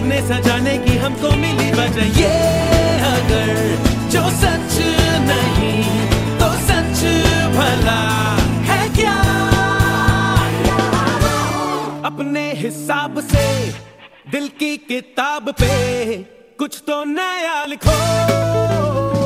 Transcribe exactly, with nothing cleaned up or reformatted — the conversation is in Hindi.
सपने सजाने की हमको मिली वजह, ये अगर जो सच नहीं तो सच भला है क्या? अपने हिसाब से दिल की किताब पे कुछ तो नया लिखो।